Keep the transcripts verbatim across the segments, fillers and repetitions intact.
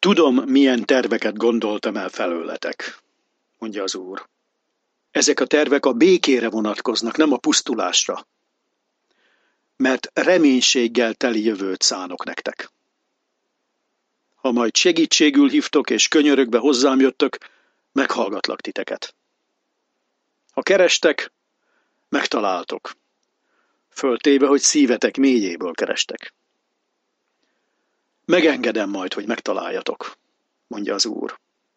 Tudom, milyen terveket gondoltam el felőletek, mondja az Úr. Ezek a tervek a békére vonatkoznak, nem a pusztulásra. Mert reménységgel teli jövőt szánok nektek. Ha majd segítségül hívtok és könyörögbe hozzám jöttök, meghallgatlak titeket. Ha kerestek, megtaláltok. Föltéve, hogy szívetek mélyéből kerestek. Megengedem majd, hogy megtaláljatok, mondja az Úr.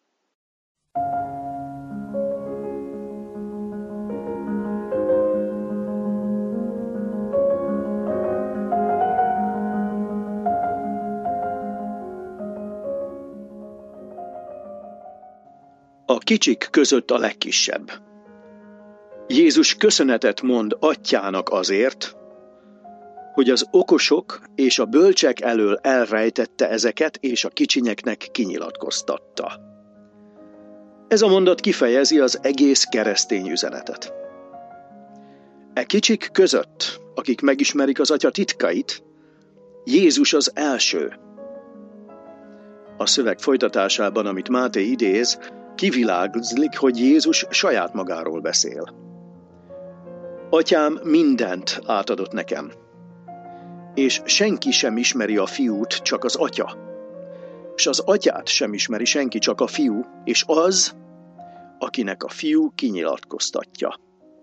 A kicsik között a legkisebb. Jézus köszönetet mond Atyának azért, hogy az okosok és a bölcsek elől elrejtette ezeket, és a kicsinyeknek kinyilatkoztatta. Ez a mondat kifejezi az egész keresztény üzenetet. E kicsik között, akik megismerik az Atya titkait, Jézus az első. A szöveg folytatásában, amit Máté idéz, kivilágzik, hogy Jézus saját magáról beszél. Atyám mindent átadott nekem, és senki sem ismeri a fiút, csak az Atya. És az Atyát sem ismeri senki, csak a fiú, és az, akinek a fiú kinyilatkoztatja.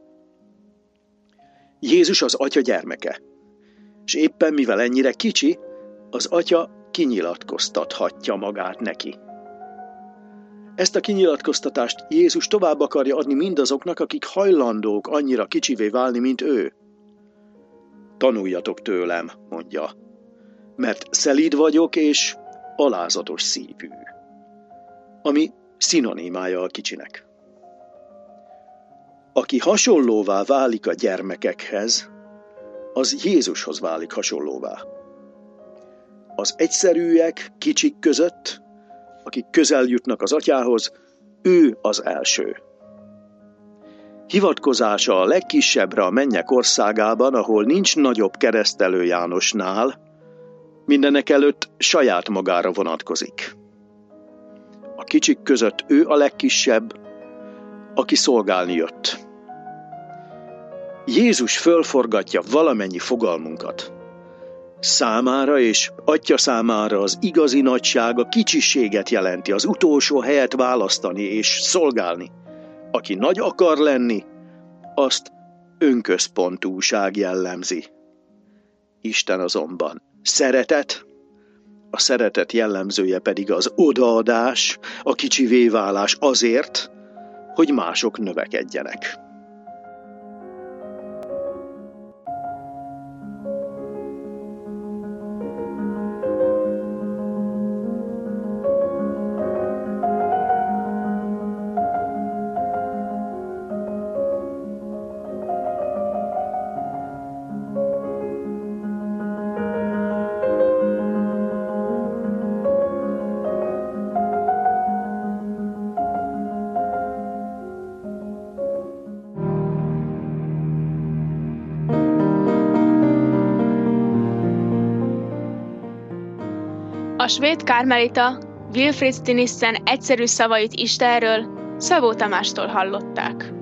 Jézus az Atya gyermeke, és éppen mivel ennyire kicsi, az Atya kinyilatkoztathatja magát neki. Ezt a kinyilatkoztatást Jézus tovább akarja adni mindazoknak, akik hajlandók annyira kicsivé válni, mint ő. Tanuljatok tőlem, mondja, mert szelíd vagyok és alázatos szívű, ami szinonimája a kicsinek. Aki hasonlóvá válik a gyermekekhez, az Jézushoz válik hasonlóvá. Az egyszerűek, kicsik között, akik közel jutnak az Atyához, ő az első. Hivatkozása a legkisebbre a mennyek országában, ahol nincs nagyobb keresztelő Jánosnál, mindenek előtt saját magára vonatkozik. A kicsik között ő a legkisebb, aki szolgálni jött. Jézus fölforgatja valamennyi fogalmunkat. Számára és Atya számára az igazi nagyság a kicsiséget jelenti, az utolsó helyet választani és szolgálni. Aki nagy akar lenni, azt önközpontúság jellemzi. Isten azonban szeretet, a szeretet jellemzője pedig az odaadás, a kicsivé válás azért, hogy mások növekedjenek. A svéd kármelita Wilfrid Stinissen egyszerű szavait Istenről Szabó Tamástól hallották.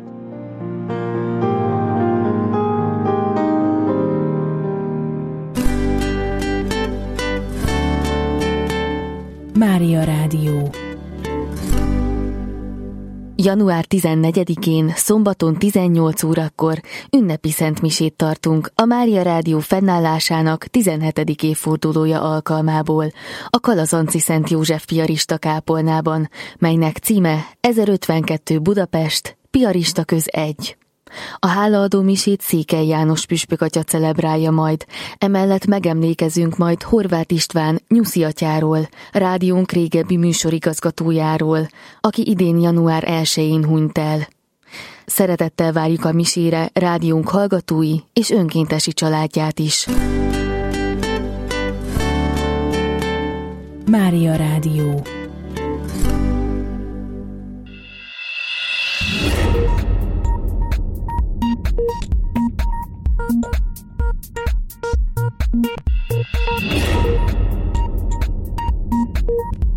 Mária Rádió. január tizennegyedikén, szombaton tizennyolc órakor ünnepi szentmisét tartunk a Mária Rádió fennállásának tizenhetedik évfordulója alkalmából a Kalazanci Szent József piarista kápolnában, melynek címe ezerötvenkettő Budapest, Piarista köz egy. A hálaadó misét Székely János püspök atya celebrálja majd, emellett megemlékezünk majd Horváth István Nyuszi atyáról, rádiónk régebbi műsorigazgatójáról, aki idén január elsején hunyt el. Szeretettel várjuk a misére rádiónk hallgatói és önkéntesi családját is. Mária Rádió. Thank you.